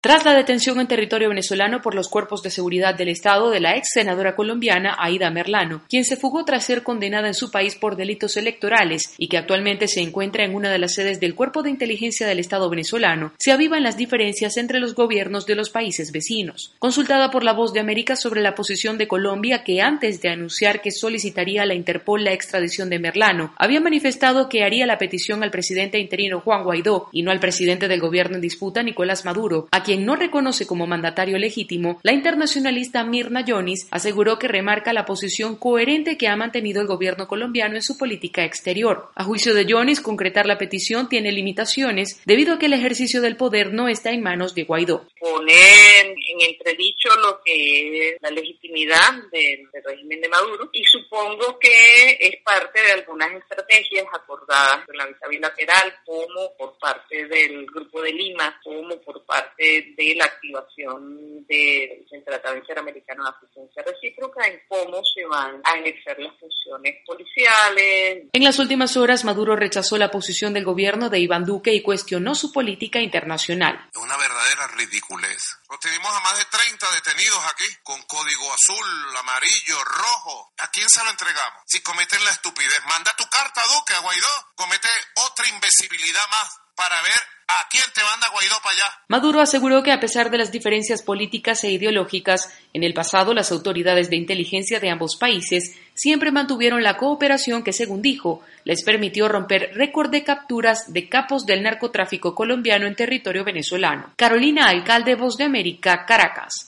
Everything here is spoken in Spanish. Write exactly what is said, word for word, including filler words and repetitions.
Tras la detención en territorio venezolano por los cuerpos de seguridad del Estado de la ex senadora colombiana Aida Merlano, quien se fugó tras ser condenada en su país por delitos electorales y que actualmente se encuentra en una de las sedes del Cuerpo de Inteligencia del Estado venezolano, se avivan las diferencias entre los gobiernos de los países vecinos. Consultada por La Voz de América sobre la posición de Colombia, que antes de anunciar que solicitaría a la Interpol la extradición de Merlano, había manifestado que haría la petición al presidente interino Juan Guaidó y no al presidente del gobierno en disputa Nicolás Maduro, a quien quien no reconoce como mandatario legítimo, la internacionalista Mirna Yonis aseguró que remarca la posición coherente que ha mantenido el gobierno colombiano en su política exterior. A juicio de Yonis, concretar la petición tiene limitaciones debido a que el ejercicio del poder no está en manos de Guaidó. Poner en entredicho lo que es la legitimidad del, del régimen de Maduro, y supongo que es parte de algunas estrategias acordadas en la visa bilateral, como por parte del Grupo de Lima, como por parte de la activación del de, Tratado Interamericano de Asistencia Recíproca, en cómo se van a ejercer las funciones policiales. En las últimas horas, Maduro rechazó la posición del gobierno de Iván Duque y cuestionó su política internacional. Una verdadera ridiculez. Tenemos a más de treinta detenidos aquí, con código azul, amarillo, rojo. ¿A quién se lo entregamos? Si cometen la estupidez, manda tu carta, Duque, a Guaidó. Comete otra imbecilidad más para ver a quién te manda Guaidó para allá. Maduro aseguró que a pesar de las diferencias políticas e ideológicas, en el pasado las autoridades de inteligencia de ambos países siempre mantuvieron la cooperación que, según dijo, les permitió romper récord de capturas de capos del narcotráfico colombiano en territorio venezolano. Carolina Alcalde, Voz de América, Caracas.